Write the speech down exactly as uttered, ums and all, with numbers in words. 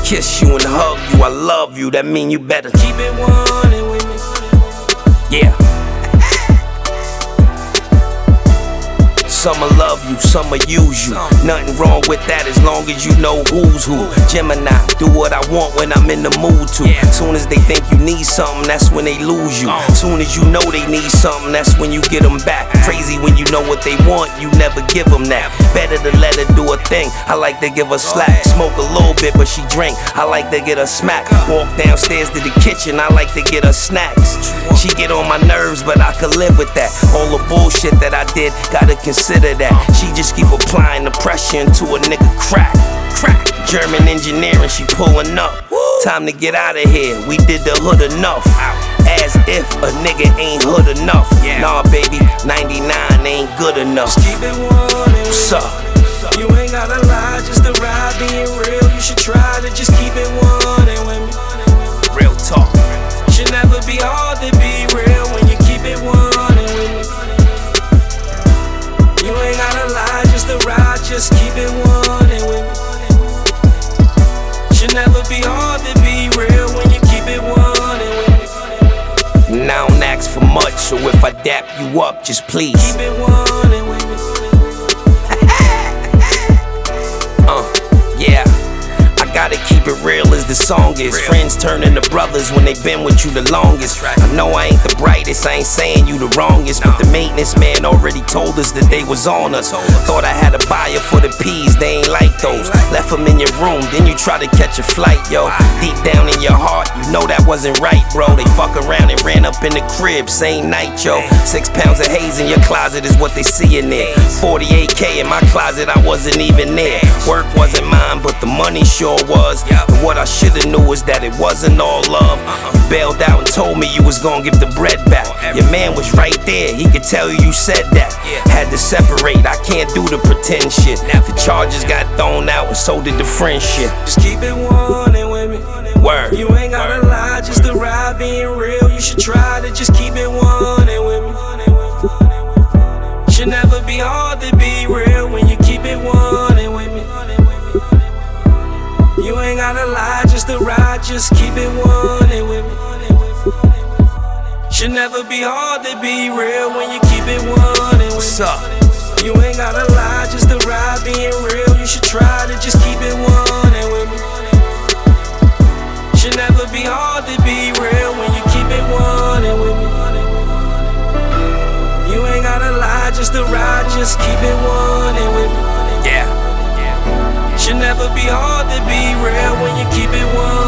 kiss you and hug you, I love you, that mean you better keep it one and with me. Yeah. Some'll love you, some'll use you. Nothing wrong with that as long as you know who's who. Gemini, do what I want when I'm in the mood to. Soon as they think you need something, that's when they lose you. Soon as you know they need something, that's when you get them back. Crazy when you know what they want, you never give them that. Better to let her do a thing, I like to give her slack. Smoke a little bit but she drink, I like to get her smack. Walk downstairs to the kitchen, I like to get her snacks. She get on my nerves but I could live with that. All the bullshit that I did, gotta consider that. She just keep applying the pressure until a nigga crack. Crack. German engineering, she pulling up. Time to get out of here, we did the hood enough. As if a nigga ain't hood enough. Nah baby, ninety-nine ain't good enough. Just keep it one and what's up? You ain't gotta lie, just to ride being real. You should try to just keep it one and with me. Real talk. Should never be hard to be real when you keep it one and with me. You ain't gotta lie, just to ride, just keep it one and with me. Should never be hard to be real when you keep it one and with me. And I don't ask for much, so if I dap you up, just please keep it one and with me. uh, yeah. Gotta keep it real as the song is. Friends turn into brothers when they been with you the longest. I know I ain't the brightest, I ain't saying you the wrongest, but the maintenance man already told us that they was on us. Thought I had a buyer for the peas, they ain't like those. Left them in your room, then you try to catch a flight, yo. Deep down in your heart, you know that wasn't right, bro. They fuck around and ran up in the crib same night, yo. Six pounds of haze in your closet is what they see in there. forty-eight K in my closet, I wasn't even there. Work wasn't mine, but the money sure was. And what I should've knew is that it wasn't all love. You bailed out and told me you was gonna give the bread back. Your man was right there, he could tell you you said that. Had to separate, I can't do the pretend shit. The charges got thrown out and so did the friendship. Just keep it one and with me. Word. You ain't gotta lie, just to ride being real. You should try to just keep it one and with me. Should never be hard to be real when you keep it one and with me. You ain't gotta lie, just to ride, just keep it one and with me. Should never be hard to be real when you keep it one and with me. What's up? You ain't gotta lie, just to ride being real. You should try to just keep it one and with me. Should never be hard to be real when you keep it one and with me. You ain't gotta lie, just to ride, just keep it one and with me. Yeah. Should never be hard to be real when you keep it one.